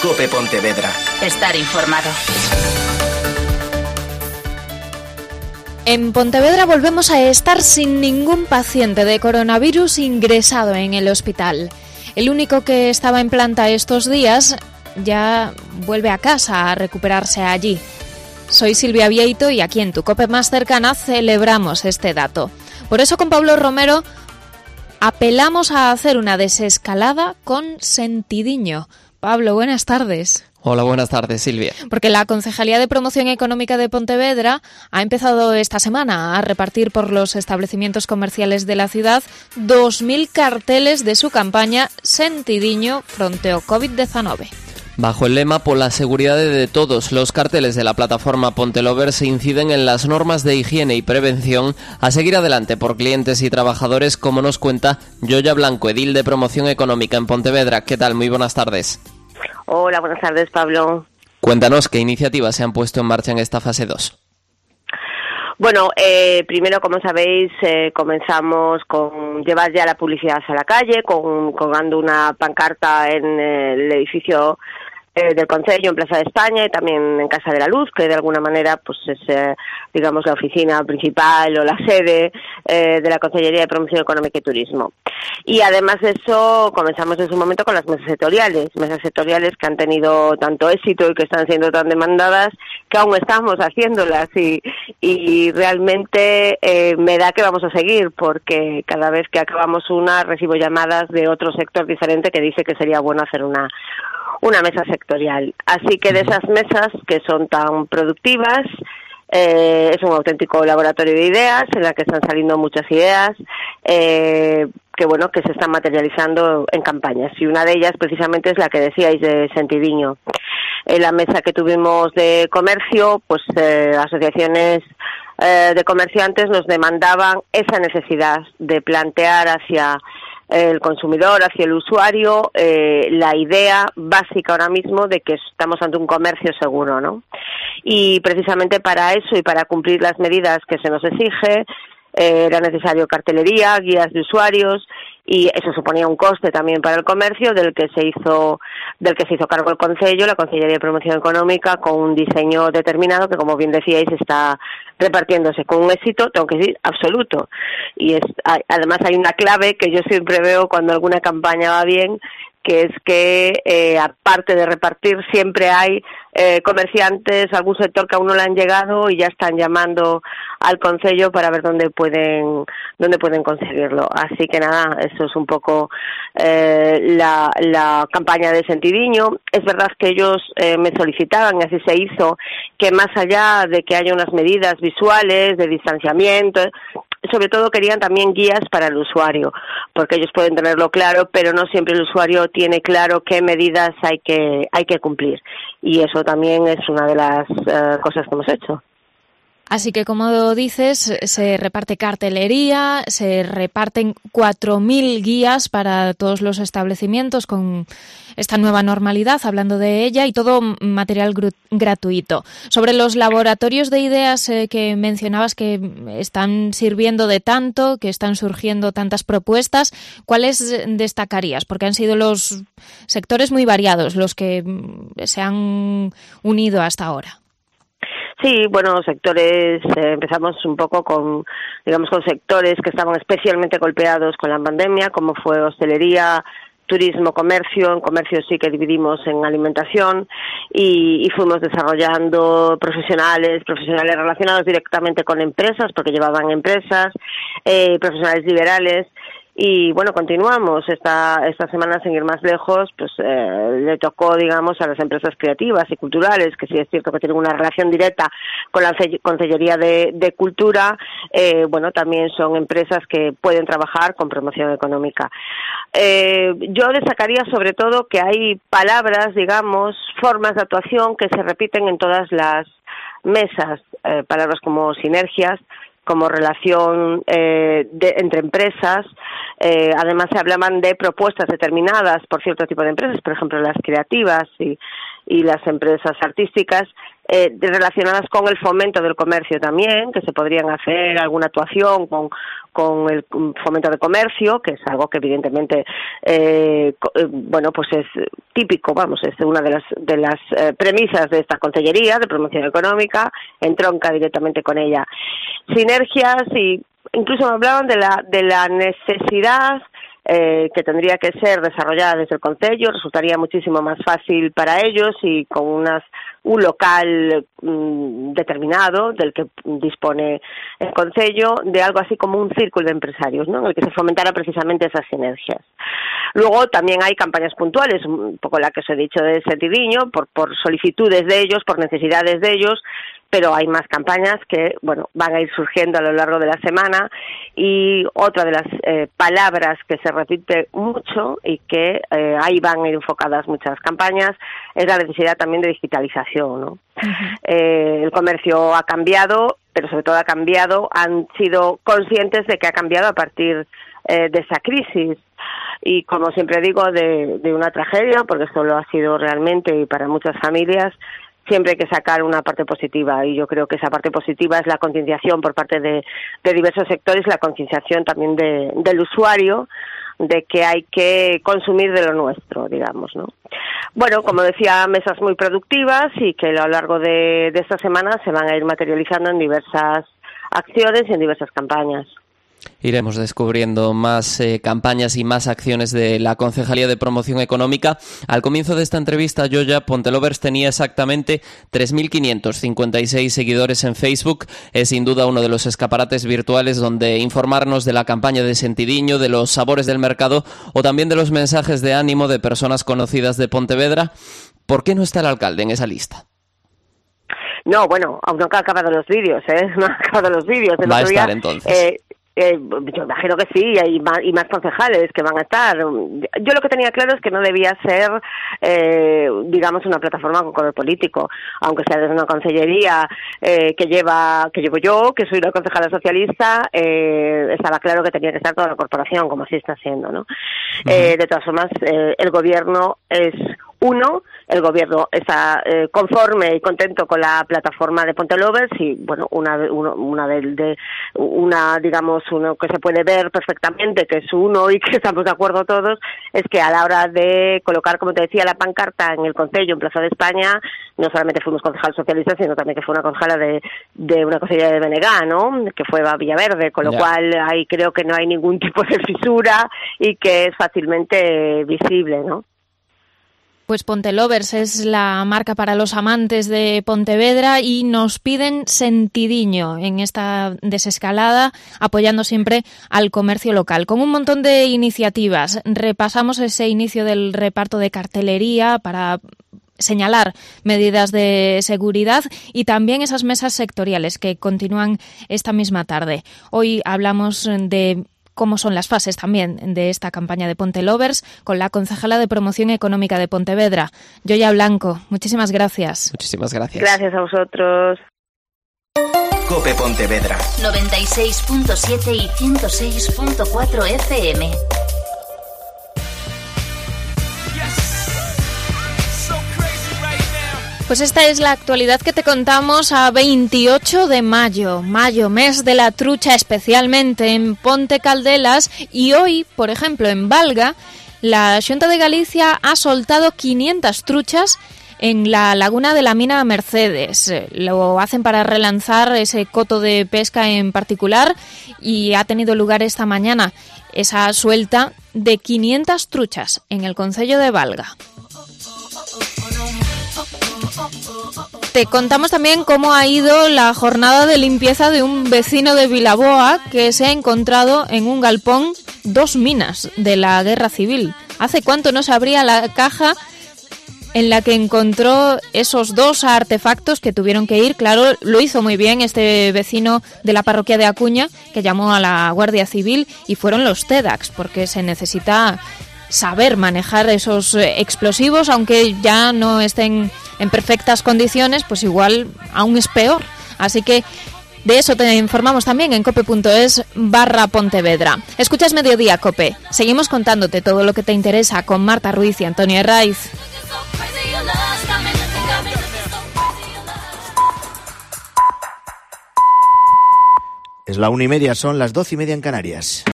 COPE Pontevedra. Estar informado. En Pontevedra volvemos a estar sin ningún paciente de coronavirus ingresado en el hospital. El único que estaba en planta estos días ya vuelve a casa a recuperarse allí. Soy Silvia Vieito y aquí en tu COPE más cercana celebramos este dato. Por eso con Pablo Romero apelamos a hacer una desescalada con sentidiño. Pablo, buenas tardes. Hola, buenas tardes, Silvia. Porque la Concejalía de Promoción Económica de Pontevedra ha empezado esta semana a repartir por los establecimientos comerciales de la ciudad 2.000 carteles de su campaña Sentidiño fronte ao COVID-19. Bajo el lema "Por la seguridad de todos", los carteles de la plataforma Pontelovers inciden en las normas de higiene y prevención a seguir adelante por clientes y trabajadores, como nos cuenta Yoya Blanco, edil de Promoción Económica en Pontevedra. ¿Qué tal? Muy buenas tardes. Hola, buenas tardes, Pablo. Cuéntanos qué iniciativas se han puesto en marcha en esta fase 2. Bueno, primero, como sabéis, comenzamos con llevar ya la publicidad a la calle, colgando una pancarta en el edificio del Concello en Plaza de España y también en Casa de la Luz, que de alguna manera pues es, digamos, la oficina principal o la sede de la Consellería de Promoción Económica y Turismo. Y además de eso, comenzamos en su momento con las mesas sectoriales que han tenido tanto éxito y que están siendo tan demandadas que aún estamos haciéndolas y realmente me da que vamos a seguir, porque cada vez que acabamos una recibo llamadas de otro sector diferente que dice que sería bueno hacer una mesa sectorial. Así que de esas mesas que son tan productivas, es un auténtico laboratorio de ideas en la que están saliendo muchas ideas que se están materializando en campañas, y una de ellas precisamente es la que decíais de Sentidiño. En la mesa que tuvimos de comercio, pues asociaciones de comerciantes nos demandaban esa necesidad de plantear hacia el consumidor, hacia el usuario, la idea básica ahora mismo de que estamos ante un comercio seguro, ¿no? Y precisamente para eso y para cumplir las medidas que se nos exige, era necesario cartelería, guías de usuarios, y eso suponía un coste también para el comercio del que se hizo cargo el Concello, la Consellería de Promoción Económica, con un diseño determinado que, como bien decíais, está repartiéndose con un éxito, tengo que decir, absoluto. Y además hay una clave que yo siempre veo cuando alguna campaña va bien, que es que aparte de repartir siempre hay comerciantes, algún sector que aún no le han llegado y ya están llamando al Concello para ver dónde pueden conseguirlo. Así que nada, eso es un poco la campaña de Sentidiño. Es verdad que ellos me solicitaban, y así se hizo, que más allá de que haya unas medidas visuales de distanciamiento, sobre todo querían también guías para el usuario, porque ellos pueden tenerlo claro, pero no siempre el usuario tiene claro qué medidas hay que cumplir. Y eso también es una de las cosas que hemos hecho. Así que, como dices, se reparte cartelería, se reparten 4.000 guías para todos los establecimientos con esta nueva normalidad, hablando de ella, y todo material gratuito. Sobre los laboratorios de ideas que mencionabas que están sirviendo de tanto, que están surgiendo tantas propuestas, ¿cuáles destacarías? Porque han sido los sectores muy variados los que se han unido hasta ahora. Sí, bueno, sectores, empezamos un poco con sectores que estaban especialmente golpeados con la pandemia, como fue hostelería, turismo, comercio. En comercio sí que dividimos en alimentación y fuimos desarrollando profesionales relacionados directamente con empresas, porque llevaban empresas, profesionales liberales. Y bueno, continuamos esta semana, sin ir más lejos, pues le tocó, digamos, a las empresas creativas y culturales, que sí es cierto que tienen una relación directa con la Consellería de Cultura, también son empresas que pueden trabajar con promoción económica. Yo destacaría sobre todo que hay palabras, digamos, formas de actuación que se repiten en todas las mesas, palabras como sinergias, como relación entre empresas. Además se hablaban de propuestas determinadas por cierto tipo de empresas, por ejemplo las creativas y las empresas artísticas, relacionadas con el fomento del comercio también, que se podrían hacer alguna actuación con el fomento de comercio, que es algo que evidentemente pues es típico, es una de las premisas de esta Consellería de Promoción Económica, entronca directamente con ella. Sinergias, y incluso me hablaban de la necesidad que tendría que ser desarrollada desde el Concello. Resultaría muchísimo más fácil para ellos y con un local determinado del que dispone el Concello, de algo así como un círculo de empresarios, ¿no?, en el que se fomentara precisamente esas sinergias. Luego también hay campañas puntuales, un poco la que os he dicho de Sentidiño, por solicitudes de ellos, por necesidades de ellos, pero hay más campañas que, van a ir surgiendo a lo largo de la semana. Y otra de las palabras que se repite mucho y que ahí van a ir enfocadas muchas campañas es la necesidad también de digitalización, ¿no? Uh-huh. El comercio ha cambiado, pero sobre todo han sido conscientes de que ha cambiado a partir de esa crisis. Y como siempre digo, de una tragedia, porque esto lo ha sido realmente y para muchas familias, siempre hay que sacar una parte positiva, y yo creo que esa parte positiva es la concienciación por parte de diversos sectores, la concienciación también del usuario, de que hay que consumir de lo nuestro, digamos, ¿no? Bueno, como decía, mesas muy productivas y que a lo largo de esta semana se van a ir materializando en diversas acciones y en diversas campañas. Iremos descubriendo más campañas y más acciones de la Concejalía de Promoción Económica. Al comienzo de esta entrevista, Yoya, Pontelovers tenía exactamente 3.556 seguidores en Facebook. Es sin duda uno de los escaparates virtuales donde informarnos de la campaña de Sentidiño, de los sabores del mercado o también de los mensajes de ánimo de personas conocidas de Pontevedra. ¿Por qué no está el alcalde en esa lista? No, aún no han acabado los vídeos, no han acabado los vídeos. Va a estar entonces. Yo imagino que sí, y más concejales que van a estar. Yo lo que tenía claro es que no debía ser, digamos, una plataforma con color político, aunque sea desde una consellería que llevo yo, que soy una concejala socialista. Estaba claro que tenía que estar toda la corporación, como así está haciendo, ¿no? Uh-huh. De todas formas, el gobierno es uno, el gobierno está conforme y contento con la plataforma de Pontelovers y, digamos, uno que se puede ver perfectamente, que es uno y que estamos de acuerdo todos, es que a la hora de colocar, como te decía, la pancarta en el Concello, en Plaza de España, no solamente fuimos concejales socialistas, sino también que fue una concejala de una consellería de BNG, ¿no?, que fue a Villaverde, con lo cual ahí creo que no hay ningún tipo de fisura y que es fácilmente visible, ¿no? Pues Pontelovers es la marca para los amantes de Pontevedra y nos piden Sentidiño en esta desescalada, apoyando siempre al comercio local. Con un montón de iniciativas, repasamos ese inicio del reparto de cartelería para señalar medidas de seguridad y también esas mesas sectoriales que continúan esta misma tarde. Hoy hablamos de cómo son las fases también de esta campaña de Pontelovers con la concejala de Promoción Económica de Pontevedra, Yoya Blanco. Muchísimas gracias. Muchísimas gracias. Gracias a vosotros. COPE Pontevedra 96.7 y 106.4 FM. Pues esta es la actualidad que te contamos a 28 de mayo, mes de la trucha, especialmente en Ponte Caldelas, y hoy, por ejemplo, en Valga, la Xunta de Galicia ha soltado 500 truchas en la laguna de la mina Mercedes. Lo hacen para relanzar ese coto de pesca en particular y ha tenido lugar esta mañana esa suelta de 500 truchas en el concello de Valga. Te contamos también cómo ha ido la jornada de limpieza de un vecino de Vilaboa que se ha encontrado en un galpón 2 minas de la Guerra Civil. ¿Hace cuánto no se abría la caja en la que encontró esos 2 artefactos que tuvieron que ir? Claro, lo hizo muy bien este vecino de la parroquia de Acuña, que llamó a la Guardia Civil, y fueron los TEDx, porque se necesita saber manejar esos explosivos, aunque ya no estén en perfectas condiciones, pues igual aún es peor. Así que de eso te informamos también en cope.es/Pontevedra. Escuchas Mediodía Cope. Seguimos contándote todo lo que te interesa con Marta Ruiz y Antonio Herraiz. Es la 1:30, son las 12:30 en Canarias.